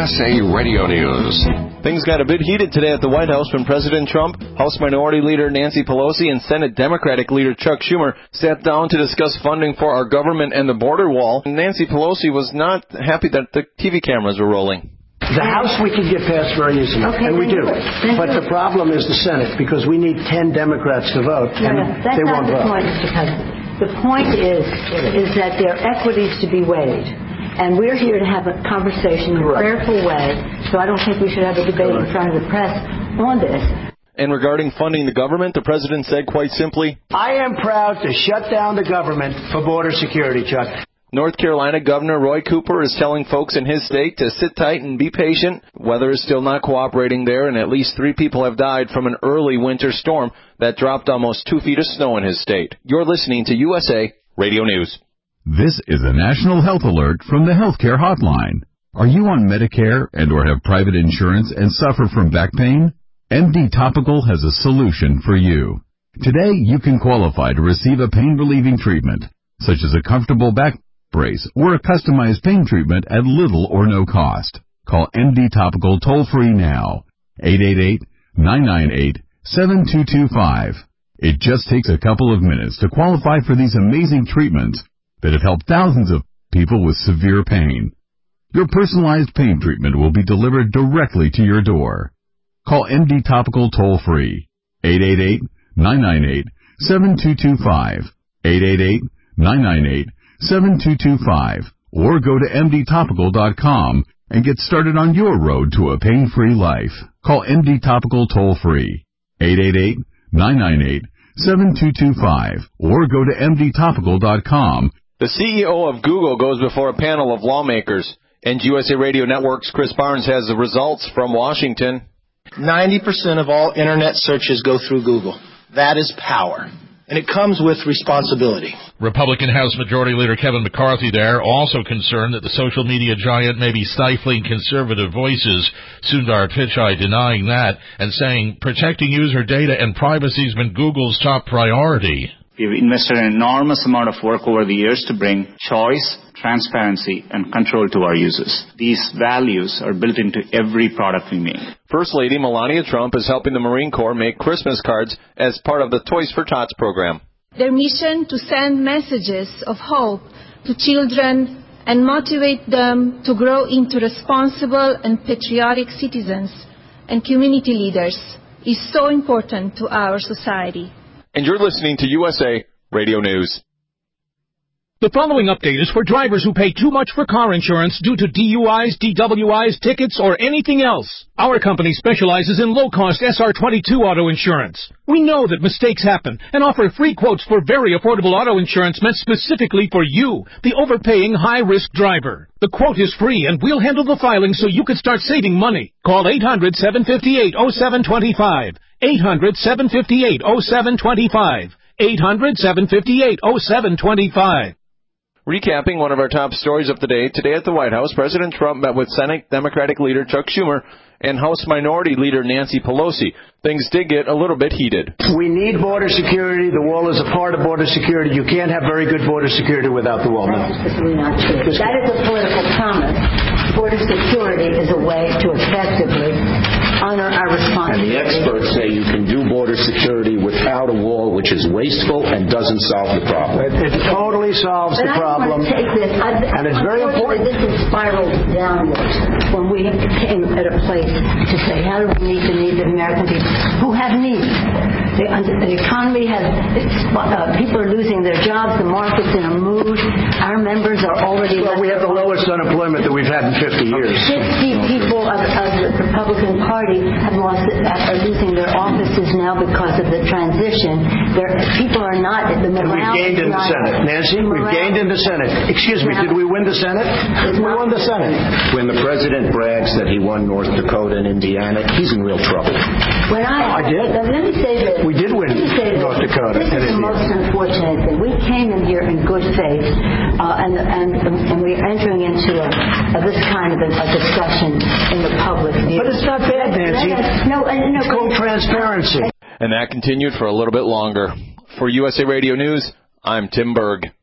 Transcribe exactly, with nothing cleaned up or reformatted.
S A Radio News. Things got a bit heated today at the White House when President Trump, House Minority Leader Nancy Pelosi, and Senate Democratic Leader Chuck Schumer sat down to discuss funding for our government and the border wall. Nancy Pelosi was not happy that the T V cameras were rolling. The House we can get past very easily, okay, and we do. do but the problem is the Senate, because we need ten Democrats to vote, and no, that's they not won't the vote. Point, Mister President. The point is, is that there are equities to be weighed. And we're here to have a conversation in a prayerful way, so I don't think we should have a debate in front of the press on this. And regarding funding the government, the president said quite simply, I am proud to shut down the government for border security, Chuck. North Carolina Governor Roy Cooper is telling folks in his state to sit tight and be patient. Weather is still not cooperating there, and at least three people have died from an early winter storm that dropped almost two feet of snow in his state. You're listening to U S A Radio News. This is a national health alert from the Healthcare Hotline. Are you on Medicare and or have private insurance and suffer from back pain? M D Topical has a solution for you. Today, you can qualify to receive a pain-relieving treatment, such as a comfortable back brace or a customized pain treatment at little or no cost. Call M D Topical toll-free now, eight eight eight, nine nine eight, seven two two five. It just takes a couple of minutes to qualify for these amazing treatments that have helped thousands of people with severe pain. Your personalized pain treatment will be delivered directly to your door. Call M D Topical toll-free, eight eight eight, nine nine eight, seven two two five, eight eight eight, nine nine eight, seven two two five, or go to M D topical dot com and get started on your road to a pain-free life. Call M D Topical toll-free, eight eight eight, nine nine eight, seven two two five, or go to M D topical dot com. The C E O of Google goes before a panel of lawmakers, and U S A Radio Network's Chris Barnes has the results from Washington. ninety percent of all Internet searches go through Google. That is power, and it comes with responsibility. Republican House Majority Leader Kevin McCarthy there, also concerned that the social media giant may be stifling conservative voices. Sundar Pichai denying that and saying protecting user data and privacy has been Google's top priority. We've invested an enormous amount of work over the years to bring choice, transparency, and control to our users. These values are built into every product we make. First Lady Melania Trump is helping the Marine Corps make Christmas cards as part of the Toys for Tots program. Their mission to send messages of hope to children and motivate them to grow into responsible and patriotic citizens and community leaders is so important to our society. And you're listening to U S A Radio News. The following update is for drivers who pay too much for car insurance due to D U Is, D W Is, tickets, or anything else. Our company specializes in low-cost S R twenty-two auto insurance. We know that mistakes happen and offer free quotes for very affordable auto insurance meant specifically for you, the overpaying high-risk driver. The quote is free, and we'll handle the filing so you can start saving money. Call eight hundred, seven five eight, oh seven two five. eight hundred, seven five eight, oh seven two five. eight hundred, seven five eight, oh seven two five. Recapping one of our top stories of the day, today at the White House, President Trump met with Senate Democratic Leader Chuck Schumer and House Minority Leader Nancy Pelosi. Things did get a little bit heated. We need border security. The wall is a part of border security. You can't have very good border security without the wall. That's simply not true. That is a political promise. Border security is a way to effectively honor our responsibility. And the experts say you can do border security without a wall, which is wasteful and doesn't solve the problem. It, it totally solves but the I problem. Take this. I, and it's very important. This has spiraled downwards when we came at a place to say, how do we meet the needs of American people who have needs? The, the economy has, uh, people are losing their jobs, the market's in a mood, our members are already... Well, we have the lowest unemployment that we've had in fifty years. fifty people of, of the Republican Party have lost, are losing their offices now because of the transition. Their, people are not... The and we've gained in the Senate. Nancy, we've gained in the Senate. Excuse me, did we win the Senate? We won the Senate. When the president brags that he won North Dakota and Indiana, he's in real trouble. When I, oh, I did. Let me say this. We did win North Dakota. This is the most unfortunate thing. We came in here in good faith, uh, and, and and we're entering into a, a, this kind of a, a discussion in the public view. But it's not bad, Nancy. No, uh, no. It's called transparency. And that continued for a little bit longer. For U S A Radio News, I'm Tim Berg.